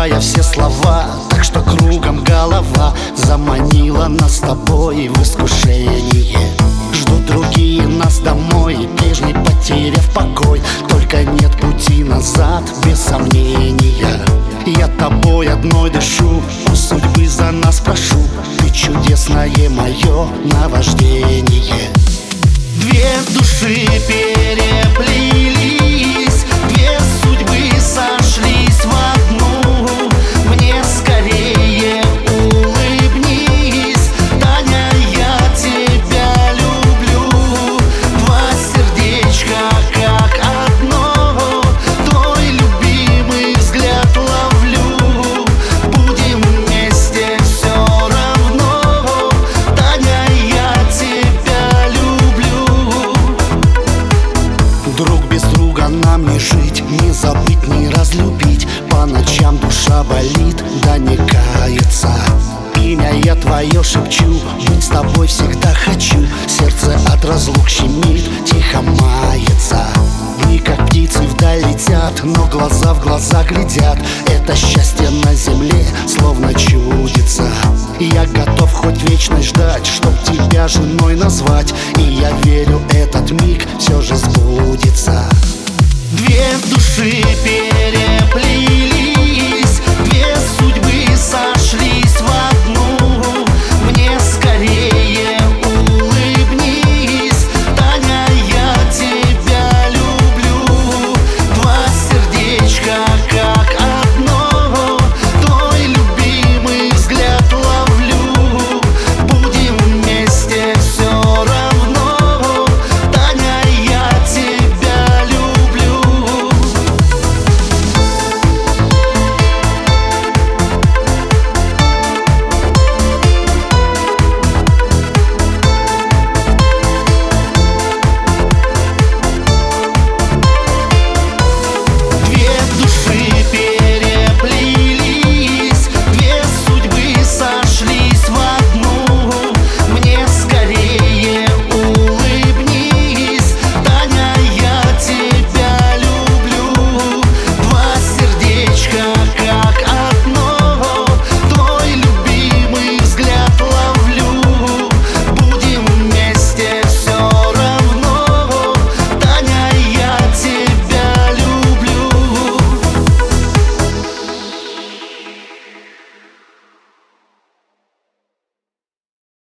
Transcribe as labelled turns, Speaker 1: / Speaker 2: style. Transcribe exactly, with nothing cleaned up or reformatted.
Speaker 1: забывая все слова, так что кругом голова заманила нас с тобой в искушение. Ждут другие нас домой, прежний потеряв покой, только нет пути назад, без сомнения. Я тобой одной дышу, у судьбы за нас прошу, ты чудесное мое наваждение. Две души переплелись, две судьбы сошлись в одну. Мне скорее улыбнись, Таня, я тебя люблю. Два сердечка как одно, твой любимый взгляд ловлю. Будем вместе все равно, Таня, я тебя люблю. Друг без друга нам не жить, не забыть, не разлюбить. По ночам душа болит, да не кается. Имя я твое шепчу, быть с тобой всегда хочу. Сердце от разлук щемит, тихо мается. Дни как птицы вдаль летят, но глаза в глаза глядят. Это счастье на земле словно чудится. Я готов хоть вечность ждать, чтоб тебя женой назвать. И я верю, этот миг все же сбудется. Две души переплелись,